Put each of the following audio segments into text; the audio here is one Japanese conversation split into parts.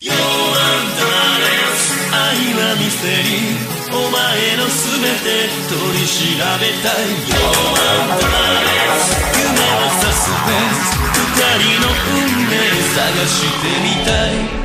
愛はミステリー、お前のすべて取り調べたい。夢はサスペンス、二人の運命探してみたい。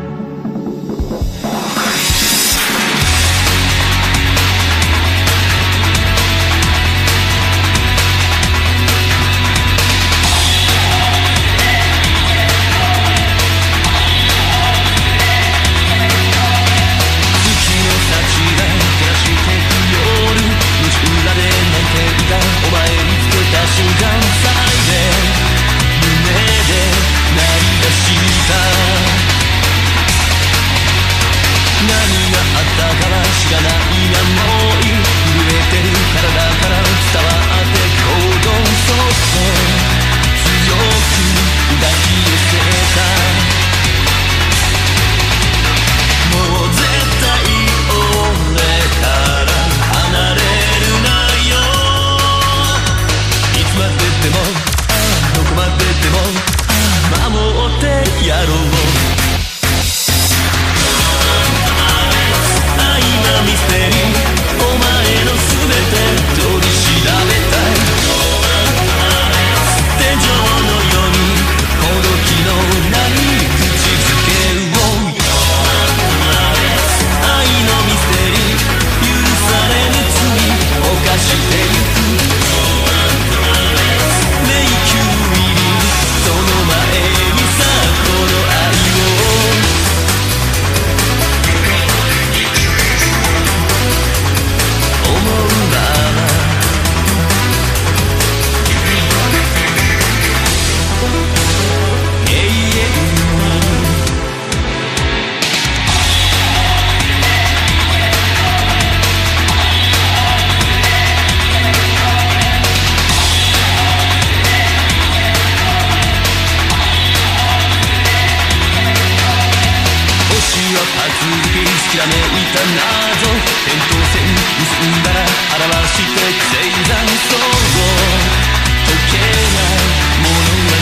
きらめいた謎、扁桃腺結んだら表して星座そう解けないものは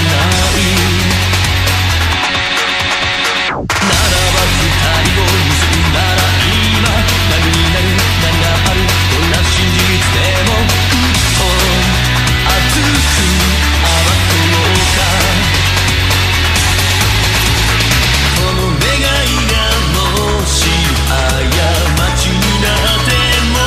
ないならば二人を結んだら今何になる何があるどんな真実でもぐっと熱く暴こうか。この願いがもし過ちになっても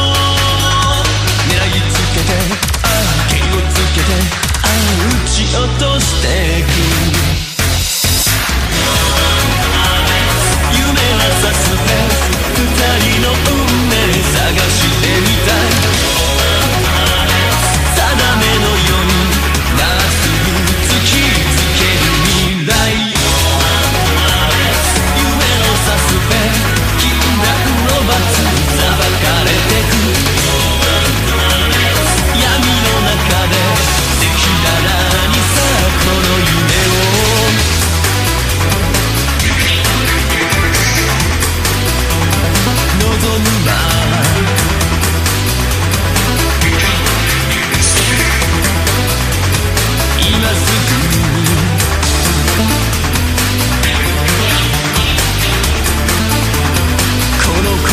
狙いつけて毛をつけて撃ち落としていく。夢はサスペンス、二人の運命探してみたい。定めのようになすぐ突きつける未来。夢のサスペンス、禁断の罰裁かれてく。闇の中で赤裸々にさこの夢を望むまま今すぐにこの心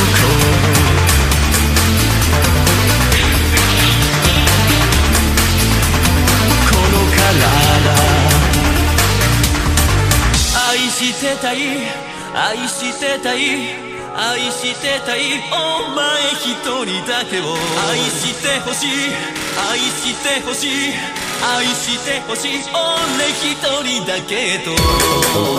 この体愛してたい愛してたい愛してたいお前一人だけを愛してほしい愛してほしい愛してほしい俺一人だけと